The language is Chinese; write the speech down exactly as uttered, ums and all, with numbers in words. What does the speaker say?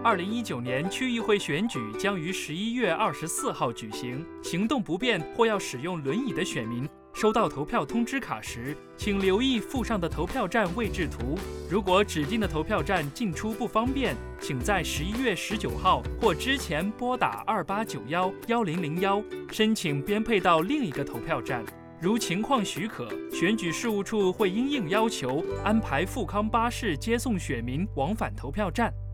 二零一九年区议会选举将于十一月二十四号举行，行动不便或要使用轮椅的选民，收到投票通知卡时，请留意附上的投票站位置图。如果指定的投票站进出不方便，请在十一月十九号或之前拨打二八九一一零零一，申请编配到另一个投票站。如情况许可，选举事务处会因应要求安排富康巴士接送选民往返投票站。